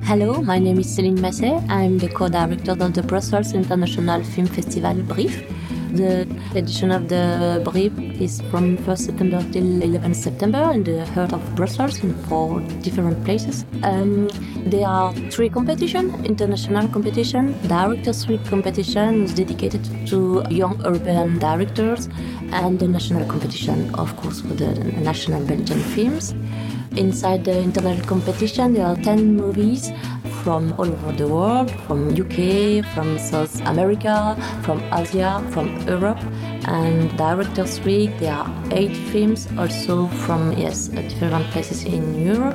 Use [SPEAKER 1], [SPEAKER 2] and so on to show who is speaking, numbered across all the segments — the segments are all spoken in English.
[SPEAKER 1] Hello, my name is Céline Massé. I'm the co-director of the Brussels International Film Festival BRIF. The edition of the BRIF is from 1st September till 11th September in the heart of Brussels in 4 different places. There are 3 competitions: international competition, Directors Week competition is dedicated to young European directors, and the national competition, of course, for the national Belgian films. Inside the international competition, there are 10 movies from all over the world, from UK, from South America, from Asia, from Europe. And Directors Week, there are 8 films also from, different places in Europe.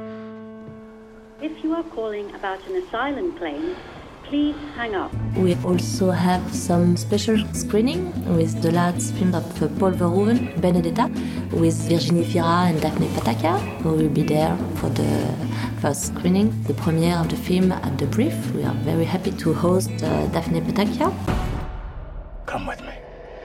[SPEAKER 2] If you are calling about an asylum claim, please hang up.
[SPEAKER 1] We also have some special screening with the last film of Paul Verhoeven, Benedetta, with Virginie Fira and Daphne Patakia, who will be there for the first screening, the premiere of the film at the BRIF. We are very happy to host Daphne Patakia.
[SPEAKER 3] Come with me.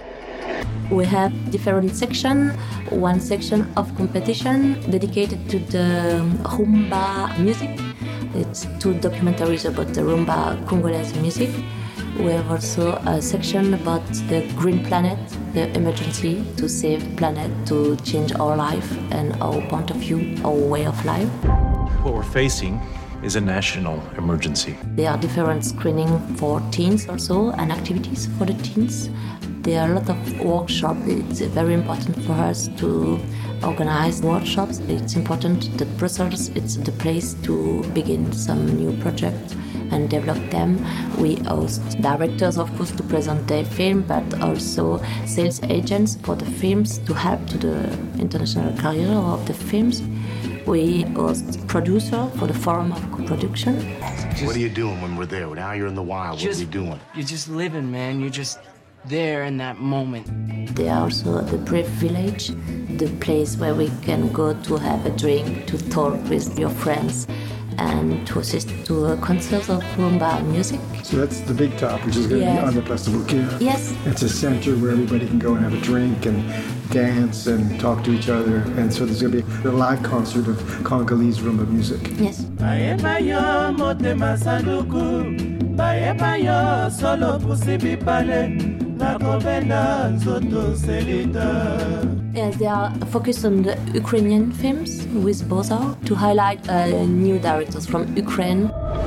[SPEAKER 1] We have different sections. One section of competition dedicated to the rumba music. It's 2 documentaries about the rumba Congolese music. We have also a section about the green planet, the emergency to save the planet, to change our life and our point of view, our way of life.
[SPEAKER 3] What we're facing is a national emergency.
[SPEAKER 1] There are different screenings for teens also and activities for the teens. There are a lot of workshops. It's very important for us to organize workshops. It's important that Brussels is the place to begin some new projects and develop them. We host directors, of course, to present their film, but also sales agents for the films to help to the international career of the films. We host producer for the forum of co-production.
[SPEAKER 4] What are you doing when we're there? Now you're in the wild. What are you doing?
[SPEAKER 5] You're just living, man. You're just there in that moment.
[SPEAKER 1] There are also the BRIF Village, the place where we can go to have a drink, to talk with your friends, and to assist to a concert of rumba music.
[SPEAKER 6] So that's the big top, which is going to be on the Place de Bouquet.
[SPEAKER 1] Yes.
[SPEAKER 6] It's a center where everybody can go and have a drink and dance and talk to each other. And so there's going to be a live concert of Congolese rumba music.
[SPEAKER 1] Yes. Yes, they are focused on the Ukrainian films with Bozar to highlight new directors from Ukraine.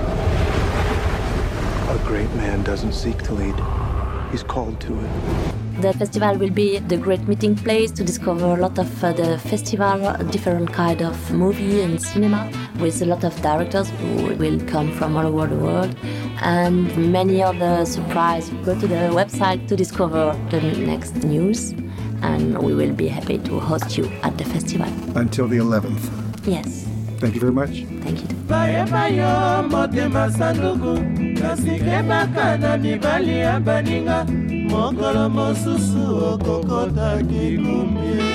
[SPEAKER 7] A great man doesn't seek to lead. He's called to it.
[SPEAKER 1] The festival will be the great meeting place to discover a lot of the festival, different kind of movie and cinema, with a lot of directors who will come from all over the world, and many other surprises. Go to the website to discover the next news, and we will be happy to host you at the festival.
[SPEAKER 6] Until the 11th.
[SPEAKER 1] Yes.
[SPEAKER 6] Thank you very much.
[SPEAKER 1] Thank you.
[SPEAKER 8] Mokolo mosusu okokota kikumbi.